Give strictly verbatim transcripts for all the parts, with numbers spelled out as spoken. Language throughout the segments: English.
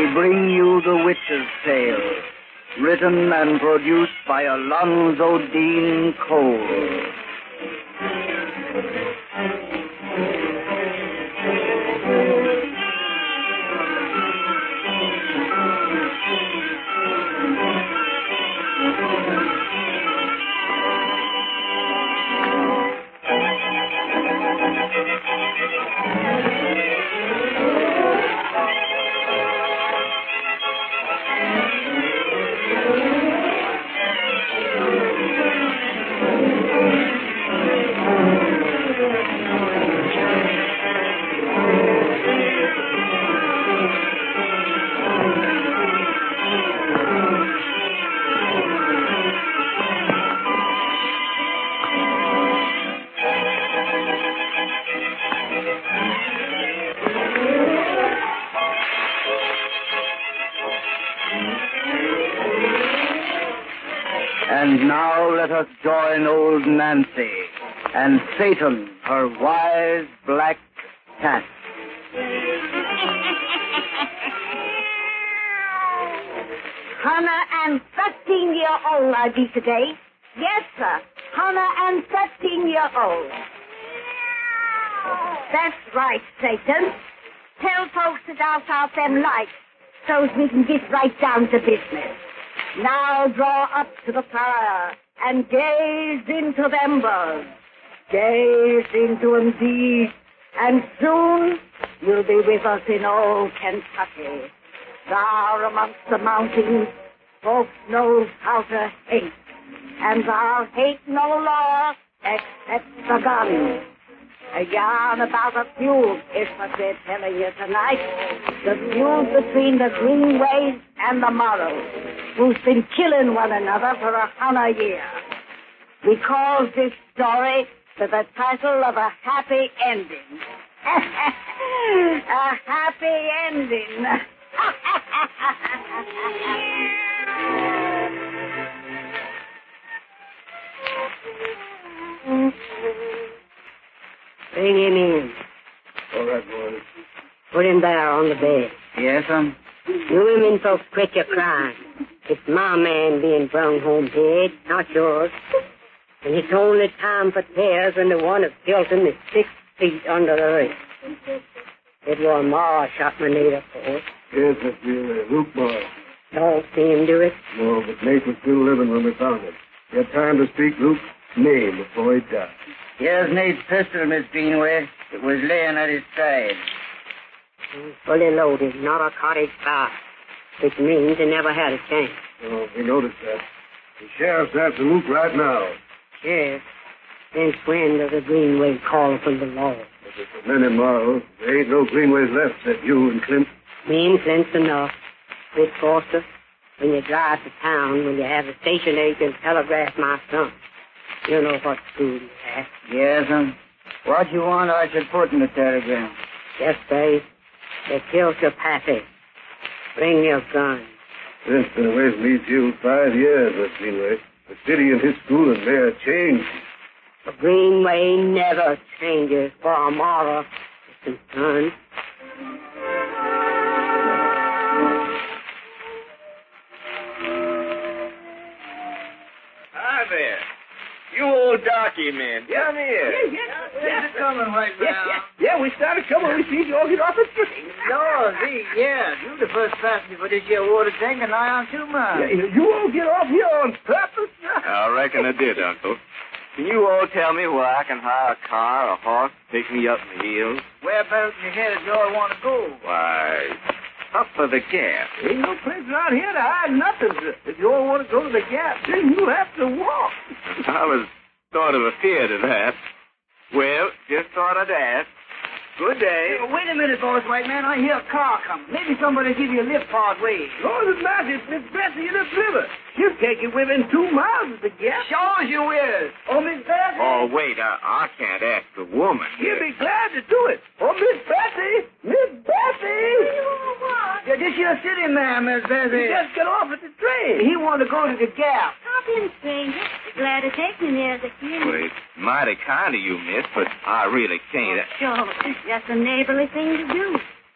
bring you The Witch's Tale, written and produced by Alonzo Dean Cole. And now let us join old Nancy and Satan, her wise black cat. Hundred and thirteen year old I be today. Yes, sir. Hundred and thirteen year old. That's right, Satan. Tell folks to douse out them lights so's we can get right down to business. Now draw up to the fire and gaze into the embers. Gaze into them deep, and soon you'll be with us in old Kentucky. Thou amongst the mountains, folks knows how to hate, and thou hate no law except the gun. A yarn about a feud is what they're telling you tonight. The feud between the Greenways and the Morrows, who's been killing one another for a hundred years. We call this story with the title of A Happy Ending. A happy ending. Bring him in. All right, boys. Put him there on the bed. Yes, sir? You women folks quit your crying. It's my man being brought home dead, not yours. And it's only time for tears when the one who killed him is six feet under the earth. It was Ma shot my native for. Yes, that's the uh, Luke boy. Don't see him do it. No, but Nate was still living when we found him. He had time to speak Luke's name before he died. Here's Nate's pistol, Miss Greenway. It was laying at his side. Fully loaded, not a cottage fire, which means he never had a chance. Oh, we noticed that. The sheriff's after Luke right now. Yes. Since when does a Greenway call from the law? If it's a many miles, there ain't no Greenways left except you and Clint. Me and Clint's enough. Miss Foster, when you drive to town, will you have a station agent telegraph my son? You know what school you have. Yes, sir. What you want I should put in the telegram? Just say, they killed your pappy. Bring your gun. Clint's been away from these hills five years, Miss Greenway. The city and his school and mayor changed. The Greenway never changes for a moral, distant son. Hi there. You old darky men, come here. Yeah, yeah, yeah. Is it coming right Yeah, now? yeah, yeah, we started coming. We see you all get off the street. No, see, yeah. You the first passenger for this here water tank and nigh on two miles. Yeah, you all get off here on purpose? I reckon I did, Uncle. Can you all tell me where I can hire a car or a horse to take me up in the hills? Whereabouts in your head do you all want to go? Why, up for the gap. Ain't no place around here to hide nothing. If you all want to go to the Gap, then you have to walk. I was sort of afeard of that. Well, just thought I'd ask. Good day. Hey, wait a minute, boys, white man. I hear a car coming. Maybe somebody give you a lift part way. Lord of mercy, it's Miss Bessie in the river. She'll take you within two miles of the Gap. Sure as you is. Oh, Miss Bessie. Oh, wait, I, I can't ask a woman. She'll be glad to do it. Oh, Miss Bessie! Miss Bessie! Yeah, this your city man, Miss Bessie. He just got off at the train. He wanted to go to the Gap. Hop in, stranger. Glad to take me near the king. Well, it's mighty kind of you, miss, but I really can't. Sure. That's a neighborly thing to do.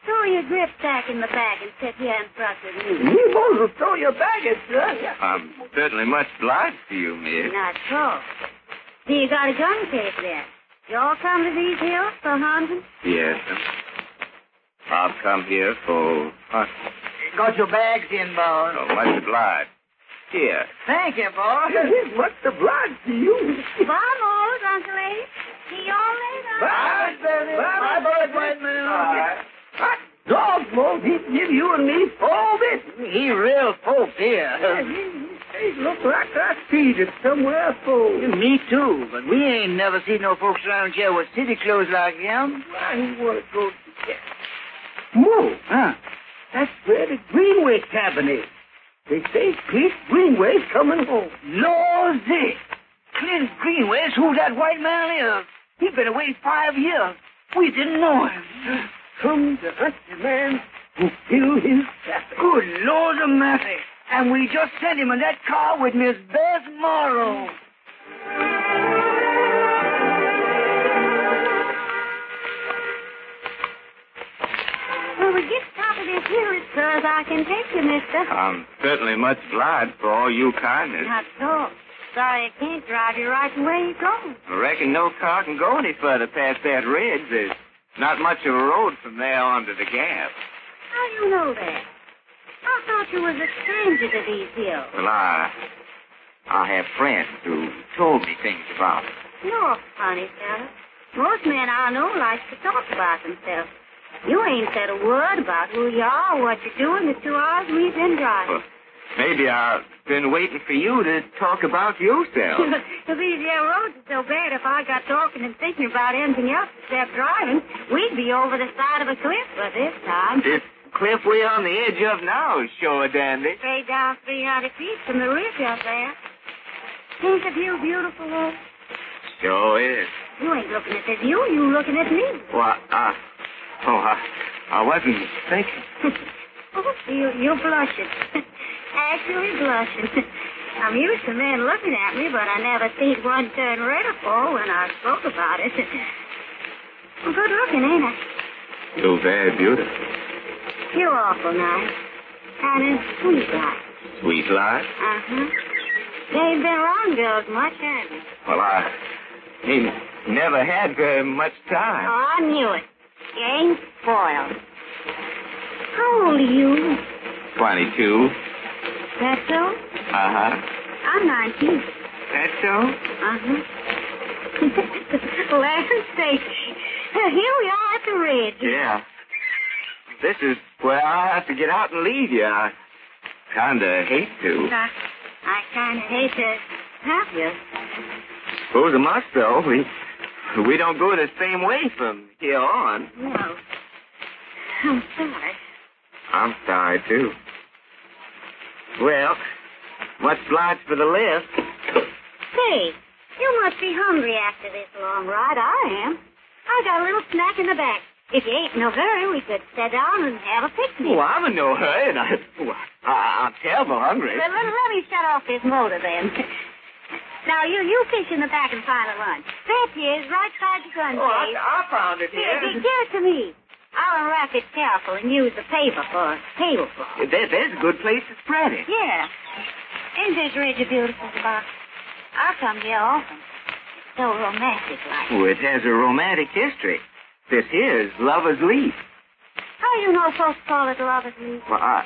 Throw your gripsack in the bag and sit here in front with me. You both will throw your baggage, son. I'm certainly much obliged to you, miss. Not so. So you got a gun case there. You all come to these hills for hunting? Yes, sir. I've come here for hunting. Got your bags in, boy. Oh, much obliged. Here. Thank you, boy. He's much obliged to you. Bye, Mose, Uncle Abe. See y'all later. Bye, Benny. Bye, boy, White Man. Bye. Hot dog, Mose. He'd give you and me all this. He real folks here. They look like I see it somewhere, folks. Me too, but we ain't never seen no folks around here with city clothes like them. Why he want to go to that? Move. Huh? That's where the Greenway cabin is. They say Cliff Greenway's coming home. Lordy! Clint Greenway's who that white man is. He been away five years. We didn't know him. Come the husky man who killed his captain. Good Lord Almighty. And we just sent him in that car with Miss Bess Morrow. Well, we get top of this hill as far as I can take you, mister. I'm certainly much obliged for all your kindness. Not so. Sorry I can't drive you right the way you're going. I reckon no car can go any further past that ridge. There's not much of a road from there on to the gap. How do you know that? I thought you was a stranger to these hills. Well, I... I have friends who told me things about it. You're a funny fella. Most men I know like to talk about themselves. You ain't said a word about who you are or what you're doing the two hours we've been driving. Well, maybe I've been waiting for you to talk about yourself. If these here roads are so bad, if I got talking and thinking about anything else except driving, we'd be over the side of a cliff by this time. This cliff we're on the edge of now is sure dandy. Straight down three hundred feet from the ridge up there. Ain't the view beautiful, Wolf? Sure is. You ain't looking at the view, you looking at me. Well, I... Oh, I, I wasn't thinking. Oh, you, you're blushing. Actually blushing. I'm used to men looking at me, but I never seen one turn red before when I spoke about it. Well, good looking, ain't I? You're very beautiful. You're awful nice. And in sweet like. Sweet life? Uh-huh. You ain't been around girls much, have you? Well, I ain't never had very much time. Oh, I knew it. You ain't spoiled. How old are you? Twenty-two. That so? Uh-huh. I'm nineteen. That so? Uh-huh. Land's sake. Here we are at the ridge. Yeah. This is where I have to get out and leave you. I kinda hate to. I, I kind of hate to have you. Suppose I must, though. We, we don't go the same way from here on. No. I'm sorry. I'm sorry, too. Well, much obliged for the lift. Say, you must be hungry after this long ride. I am. I got a little snack in the back. If you ain't in no hurry, we could sit down and have a picnic. Oh, I'm in no hurry, and I, oh, I, I'm terrible hungry. Let, let, let me shut off this motor, then. Now, you you fish in the back and find a lunch. There it is, right side your gun Oh, I, case. I found it Here, here. give it to me. I'll unwrap it careful and use the paper for a tablecloth. There, there's a good place to spread it. Yeah. Ain't this ridge a beautiful spot? I come here often. So romantic like. Oh, it has a romantic history. This here is Lover's Leap. How you know folks call it Lover's Leap? Well, I...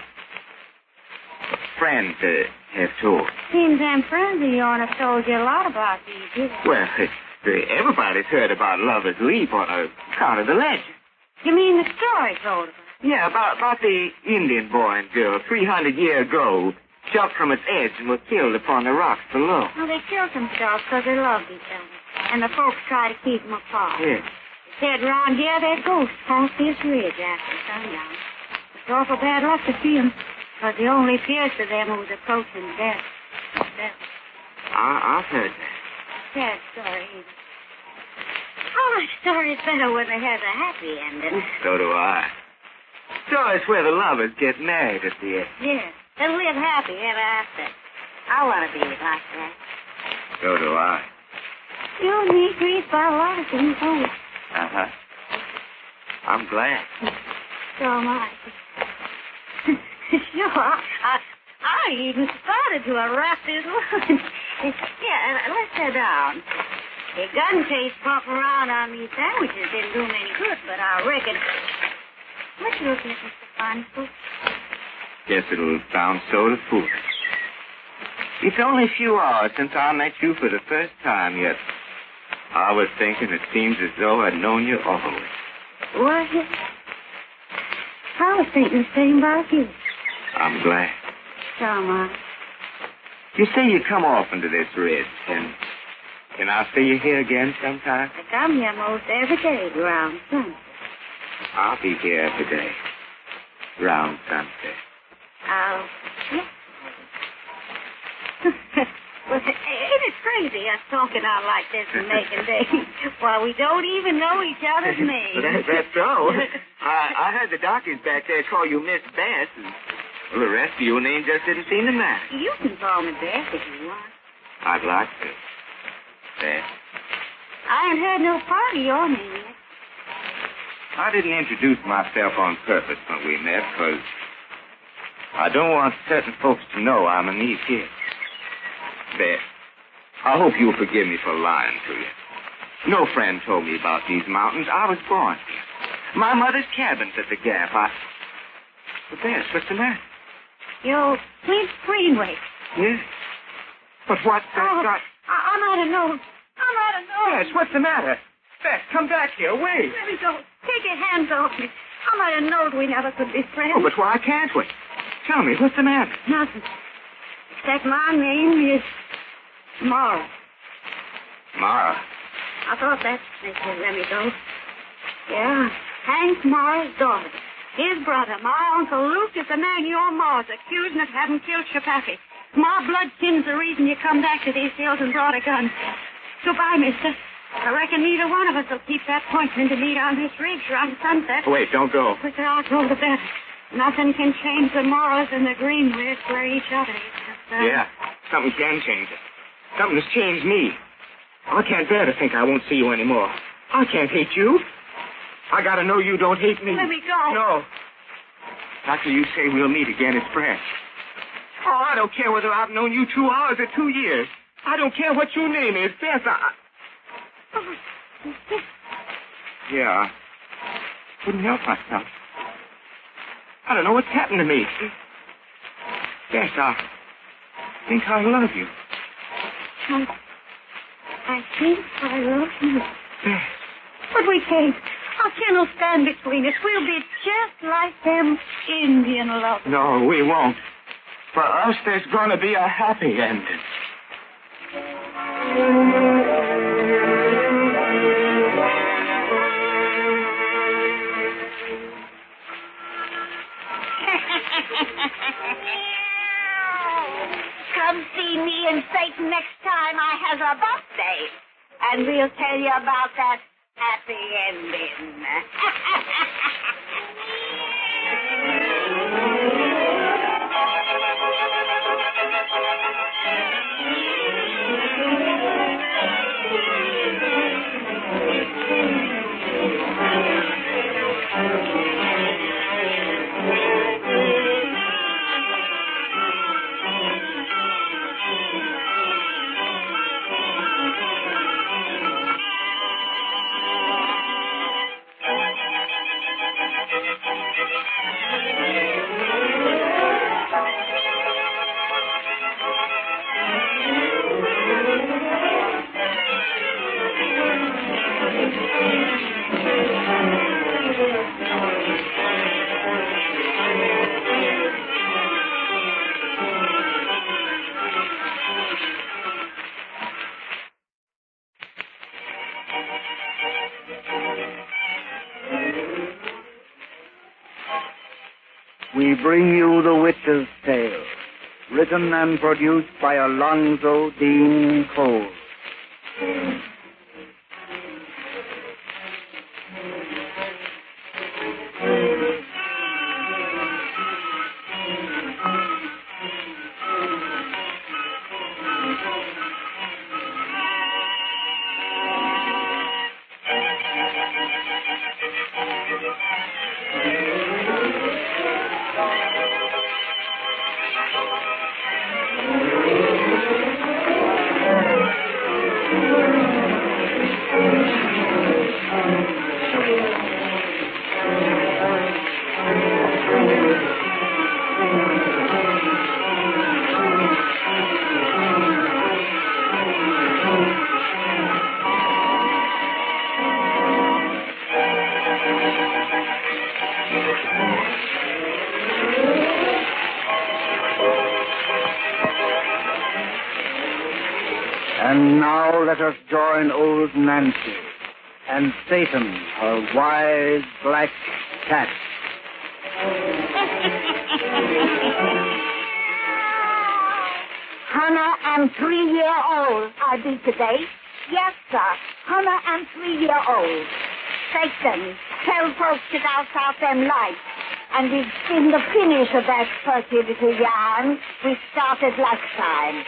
Friends uh, have told. Seems them friends of yours have told you a lot about these hills. Well, uh, everybody's heard about Lover's Leap on account of the legend. You mean the story told of it? Yeah, about, about the Indian boy and girl three hundred years ago jumped from its edge and were killed upon the rocks below. Well, they killed themselves because they loved each other. And the folks try to keep them apart. Yeah. Said round here that ghosts cross this ridge after sundown. It's awful bad luck to see 'em, because they only appears to them who's approaching death. Death. I, I've heard that. Sad story, ain't it? Oh, a story's better when it has a happy ending. So do I. So it's where the lovers get married at the end. Yeah, and live happy ever after. I want to be like that. So do I. You and me agreed by a lot of things, don't we? Uh-huh. I'm glad. So am I. Sure, I, I, I even started to wrap this lunch. Yeah, let's sit down. The gun case popping around on these sandwiches didn't do him any good, but I reckon... What you looking at, Mister Farnsworth? Guess it'll sound so to fool. It's only a few hours since I met you for the first time, yet I was thinking it seems as though I'd known you always. What? I was thinking the same about you. I'm glad. So am I. You say you come often to this ridge, and can I see you here again sometime? I come here most every day around sunset. I'll be here every day, round sunset. Oh, yeah. Well, ain't it crazy us talking out like this and making days while we don't even know each other's names? Well, that, that's so. I, I heard the doctors back there call you Miss Bess, and well, the rest of your name just didn't seem to matter. You can call me Bess if you want. I'd like to. Bess. I ain't heard no part of your name yet. I didn't introduce myself on purpose when we met, because I don't want certain folks to know I'm a niece here. Bess, I hope you'll forgive me for lying to you. No friend told me about these mountains. I was born here. My mother's cabin's at the Gap. I... But Bess, what's the matter? You're Clint Greenway. Yes. But what's that Oh, got... I, I'm out of nose. I'm out of nose. Bess, what's the matter? Bess, come back here. Wait. Let me go. Take your hands off me. I'm out of nose. We never could be friends. Oh, but why can't we? Tell me, what's the matter? Nothing. Except my name is Mara. Mara. I thought that make you let me go. Yeah, Hank Mara's daughter. His brother, my Uncle Luke, is the man your ma's accusing of having killed Shapappy. My blood kin's the reason you come back to these hills and brought a gun. Goodbye, mister. I reckon neither one of us will keep that pointing to meet on this ridge around sunset. Wait, don't go. The quicker I'll go, the better. Nothing can change the Moras and the Greenways where each other is. Uh, Yeah, something can change it. Something has changed me. I can't bear to think I won't see you anymore. I can't hate you. I gotta know you don't hate me. Let me go. No. Not till you say we'll meet again as friends. Oh, I don't care whether I've known you two hours or two years. I don't care what your name is, Bess. I... Yeah, I couldn't help myself. I don't know what's happened to me. Bess, I think I love you. I, I think I love you. Bess. But we can't. Our kin will stand between us. We'll be just like them Indian lovers. No, we won't. For us, there's going to be a happy ending. Come see me and Satan next time I has a birthday. And we'll tell you about that happy ending. We bring you The Witch's Tale, written and produced by Alonzo Dean Cole. And now let us join old Nancy and Satan, her wise black cat. Hannah and three-year-old I be today. Yes, sir. Hannah and three-year-old. Satan, tell folks to douse out them lights. And we've seen the finish of that pretty little yarn we started last time.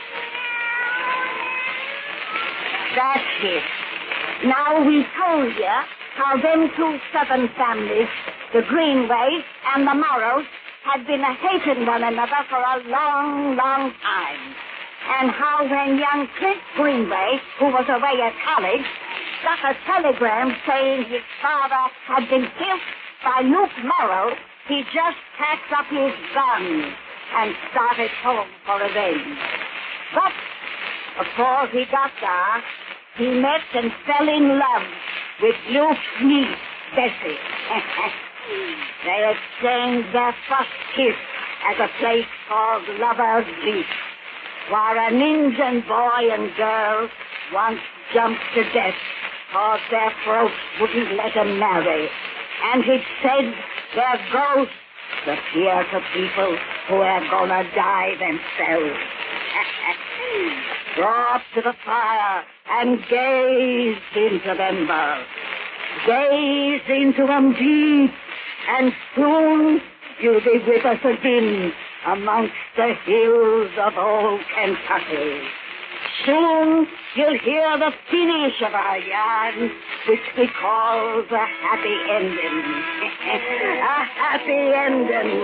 That's it. Now we told you how them two southern families, the Greenways and the Morrows, had been hating one another for a long, long time. And how when young Clint Greenway, who was away at college, got a telegram saying his father had been killed by Luke Morrow, he just packed up his gun and started home for revenge. But before he got there, he met and fell in love with Luke's niece, Bessie. They exchanged their first kiss at a place called Lover's Leap, where an Indian boy and girl once jumped to death because their throats wouldn't let them marry. And it said their ghosts appear to people who are gonna die themselves. Draw up to the fire and gaze into them both. Gaze into them deep, and soon you'll be with us again amongst the hills of old Kentucky. Soon you'll hear the finish of our yarn, which we call the happy ending. A happy ending.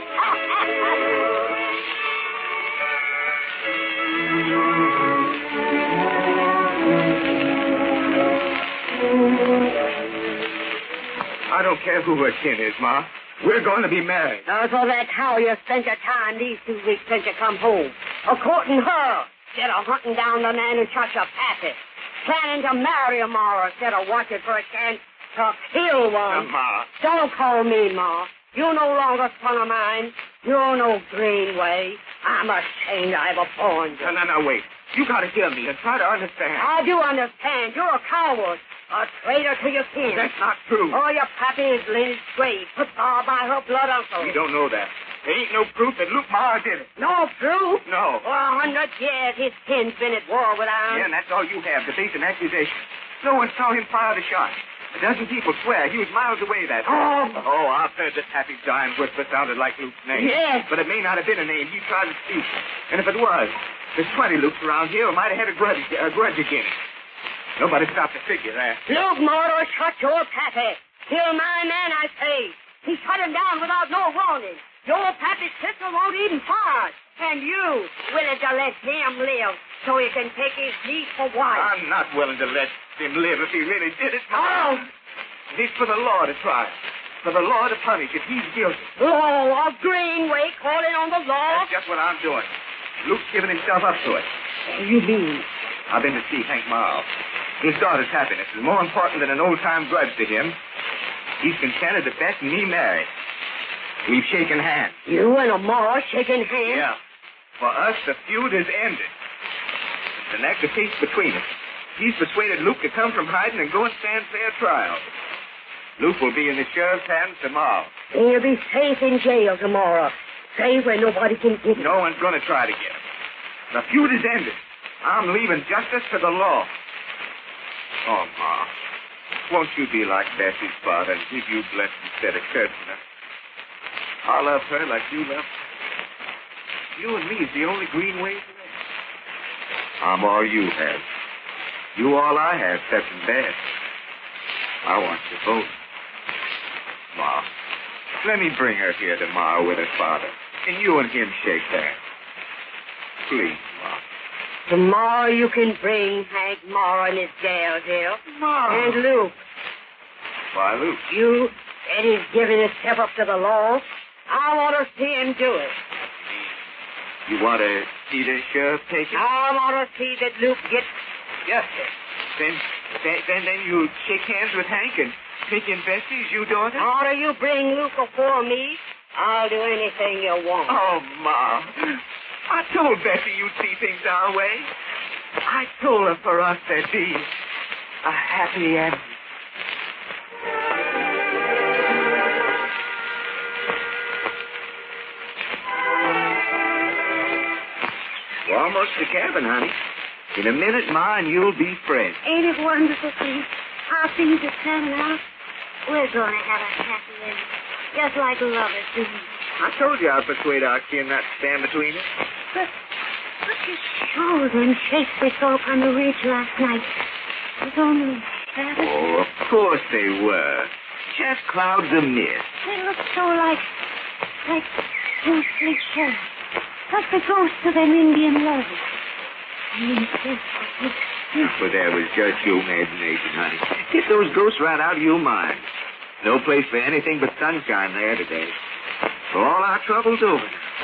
I don't care who her kin is, Ma. We're going to be married. Oh, so that's how you spent your time these two weeks since you come home. A courting her instead of hunting down the man who shot your pappy. Planning to marry her, Ma, instead of watching for a chance to kill one. Uh, Ma. Don't call me Ma. You're no longer son of mine. You're no Greenway. I'm ashamed I ever born you. No, no, no, wait. You got to hear me and try to understand. I do understand. You're a coward. A traitor to your kin. That's not true. Oh, your pappy is Lynn's grave, put there by her blood uncle. We don't know that. There ain't no proof that Luke Maher did it. No proof? No. For a hundred years, his kin's been at war with ours. Yeah, and that's all you have to base an accusation. No one saw him fire the shot. A dozen people swear he was miles away that day. Oh. Oh, I've heard that Pappy's dying whisper sounded like Luke's name. Yes. But it may not have been a name he tried to speak. And if it was, there's twenty Lukes around here who might have had a grudge, a grudge against him. Nobody stopped to figure that. Luke Morrow shot your pappy. Kill my man, I say. He shot him down without no warning. Your pappy's pistol won't even fire. And you willing to let him live so he can take his niece for wife. I'm not willing to let him live if he really did it. Oh! It's for the law to try. For the law to punish if he's guilty. Oh, a Greenway calling on the law? That's just what I'm doing. Luke's given himself up to it. What do you mean? I've been to see Hank Morrow. His daughter's happiness is more important than an old-time grudge to him. He's consented to Beth and me marry. We've shaken hands. You and a Morrow shaking hands? Yeah. For us, the feud is ended. It's an act of peace between us. He's persuaded Luke to come from hiding and go and stand fair trial. Luke will be in the sheriff's hands tomorrow. He'll be safe in jail tomorrow. Safe where nobody can get him. No one's going to try to get him. The feud is ended. I'm leaving justice to the law. Oh, Ma, won't you be like Bessie's father and give you blessing instead of cursing her? I love her like you love her. You and me is the only Greenways left. I'm all you have. You all I have, except in Beth. I want you both. Ma, let me bring her here tomorrow with her father, and you and him shake hands. Please, Ma. Tomorrow you can bring Hank Morrow and his gal here. Ma. And Luke. Why, Luke? You said he's giving himself up to the law. I want to see him do it. You want to see the sheriff take it? I want to see that Luke gets justice. Then, then, then, then you shake hands with Hank and take in Bessie as you daughter? Order you bring Luke before me, I'll do anything you want. Oh, Ma. I told Bessie you'd see things our way. I told her for us there'd be a happy ending. We're almost to the cabin, honey. In a minute, Ma and you'll be friends. Ain't it wonderful, Clint? How things are turning out? We're going to have a happy ending. Just like lovers do. I told you I'd persuade our kin not to stand between us. But, but you saw them shapes we saw up on the ridge last night. It was only shadows. Oh, of course they were. Just clouds of mist. They looked so like, like ghostly shadows. Like the ghosts of them Indian lovers. But that was just your imagination, honey. Get those ghosts right out of your mind. No place for anything but sunshine there today. So all our trouble's over.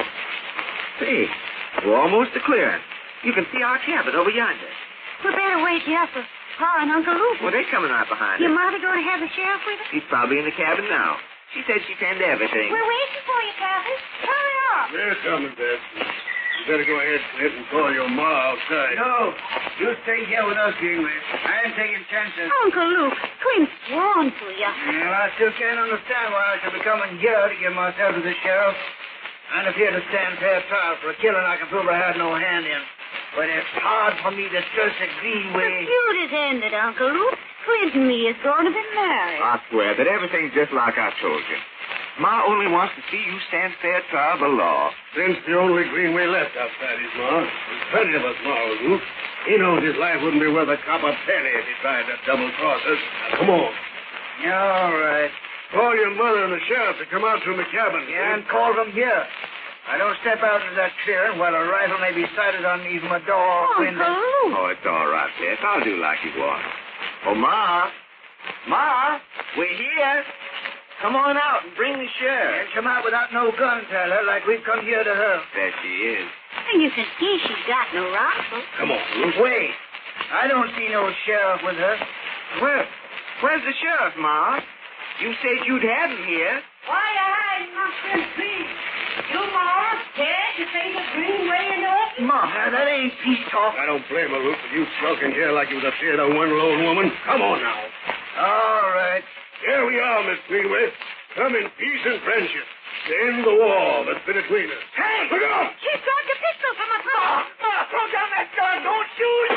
Say, we're almost to clearing. You can see our cabin over yonder. We better wait here for Pa and Uncle Luke. Well, they're coming right behind Your us. mother going to have the sheriff with us? He's probably in the cabin now. She said she'd tend to everything. We're waiting for you, Captain. Hurry up. They're coming, Beth. You better go ahead, Clint, and call your ma outside. No, you stay here with us, Greenway. I ain't taking chances. Uncle Luke, Clint's sworn to you. Well, I still can't understand why I should be coming here to give myself to the sheriff. And if here to stand fair trial for a killing I can prove I had no hand in. But it's hard for me to trust a The Greenway. feud is ended, Uncle Luke. Clint and me is going to be married. I swear that everything's just like I told you. Ma only wants to see you stand fair trial by law. Clint's the only Greenway left outside his ma. There's plenty of us, Ma, Luke. He knows his life wouldn't be worth a cop a penny if he tried to double-cross us. Now, come on. Yeah, all right. Call your mother and the sheriff to come out from the cabin. Yeah, and call them here. I don't step out into that clearing while a rifle may be sighted on me from a door or Uncle window. Luke. Oh, it's all right, Beth. I'll do like you want. Oh, Ma. Ma, we're here. Come on out and bring the sheriff. And come out without no gun, tell her, like we've come here to her. There she is. And you can see she's got no rifle. Come on, Luke. Wait. I don't see no sheriff with her. Where? Where's the sheriff, Ma? You said you'd have him here. Why you hiding, my friend, please? You more scared to face a Greenway in the open? Ma, that ain't peace talk. I don't blame her, Luke, for you skulking here like you was afraid of one lone woman. Come on now. All right. Here we are, Miss Greenway. Come in peace and friendship. To end the war that's been between us. Hey! Look out! She dragged a pistol from her throat. Ah, throw down that gun. Don't shoot.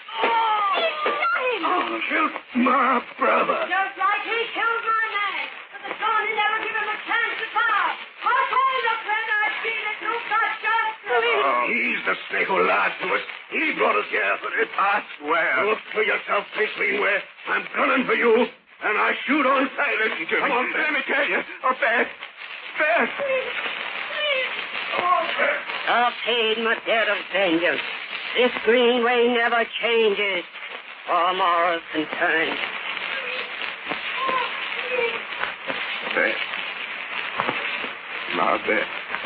He shot him. Oh, shoot my brother. Just like he killed my man. But the Shawnee never give him a chance to talk. I told you, Clint, I'd see that you got justice. Oh, he's the snake who lied to us. He brought us here for this. I swear. Look to yourself, Miss Greenway. I'm gunning for you, and I shoot on sight. Listen to Come me. on, Let me tell you. Oh, Beth. Beth. I've paid my debt of vengeance. This Greenway never changes. All morals concerned. Beth. Ma, Beth.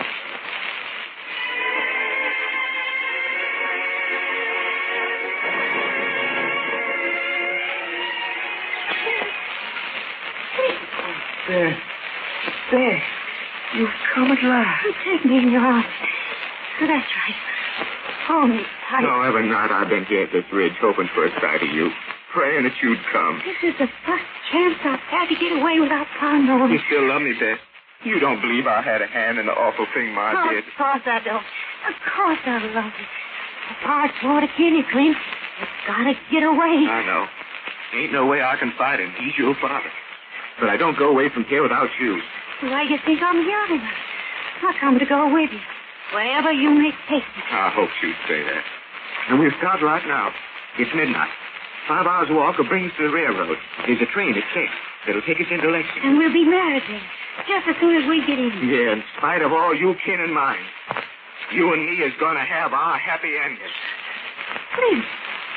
Beth. Beth. You've come at last. You take me in your arms. That's right. Hold me tight. No, every night I've been here at this ridge hoping for a sight of you, praying that you'd come. This is the first chance I've had to get away without Pa knowing. You still love me, Beth. You don't believe I had a hand in the awful thing Ma Oh, did. of course I don't. Of course I love you. If Pa's sworn to kill you, Clint, you've got to get away. I know. Ain't no way I can fight him. He's your father. But I don't go away from here without you. Why do you think I'm here? I'll come to go with you. Wherever you may take me. I hope you'd say that. And we'll start right now. It's midnight. Five hours walk will bring us to the railroad. There's a train at six that'll take us into Lexington. And we'll be married then, just as soon as we get in. Yeah, in spite of all you kin and mine, you and me is going to have our happy ending. Clint.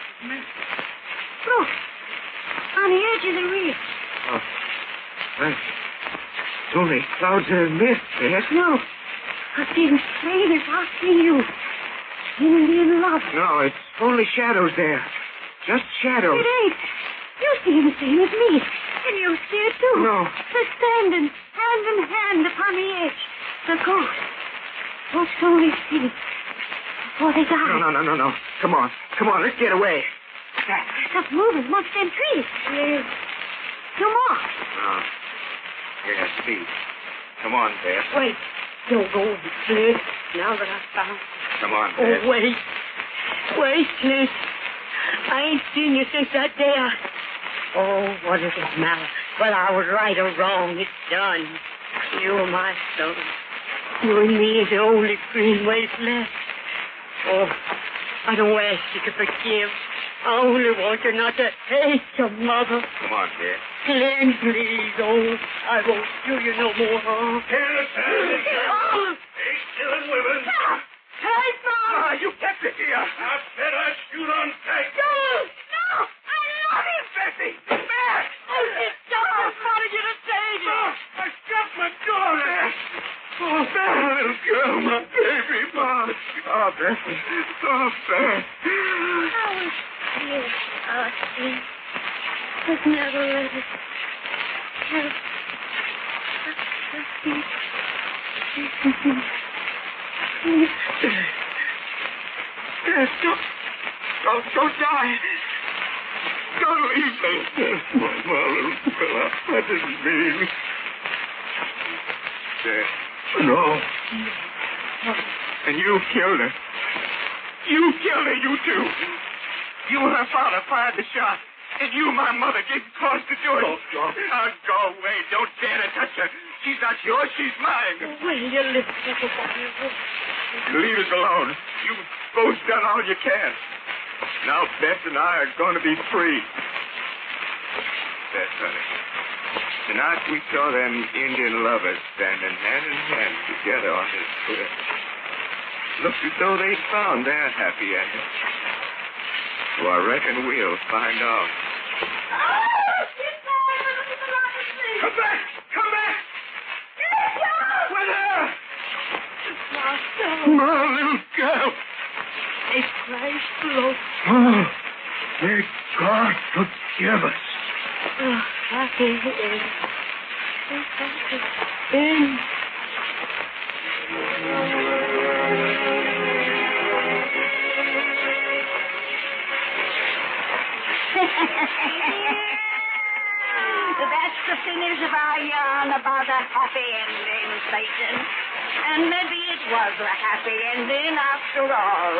Look. On the edge of the ridge. Oh, that's it's only clouds of mist, yes? No. I see the plain as I see you. Indian love. No, it's only shadows there. Just shadows. It ain't. You see the same as me. And you see it too. No. They're standing hand in hand upon the edge. The ghost. Ghosts only see. Oh, they got No, it. no, no, no, no. Come on. Come on, let's get away. Stuff moving amongst them trees. Yes. No more. Oh. Yeah, speed. Come on, Beth. Wait. Don't go over, Clint. Now that I've found Come on, Oh, Beth. wait. Wait, Clint. I ain't seen you since that day I... Oh, what does it matter? Whether I was right or wrong, it's done. You're my son. You and me is the only Greenways left. Oh, I don't ask you to forgive. I only want you not to hate your mother. Come on, Beth. Clint, please. Oh, I won't do you no more harm. Here, Oh, Ain't killing women. hey, Mom! Ah, you kept it here. I said I'd shoot on sight. No! No! I love him! Bessie, back! Oh, it's just as wanted you to save him! Oh, I shut my door there. Oh, Beth, little girl, my baby, Mom. Oh, Bessie. Oh, Beth. I was here, Archie. But never let it help. Beth, don't, don't, don't die. Don't leave me. Yes, my, my little fella. I didn't mean. Beth. No. And you killed her. You killed her, you two. You and her father fired the shot. And you, my mother, gave cause to do it. Don't go. Now go away. Don't dare to touch her. She's not yours. She's mine. Will you listen to what you want? Leave us alone. You've both done all you can. Now Beth and I are going to be free. Beth, honey. Tonight we saw them Indian lovers standing hand in hand together on this cliff. Looked as though they'd found their happy ending. So I reckon we'll find out. Come back! Come back! With her! My little girl! They crashed below. Oh, may God forgive us. Oh, happy end. Happy end. That's the finish of our yarn about a happy ending, Satan. And maybe it was a happy ending after all.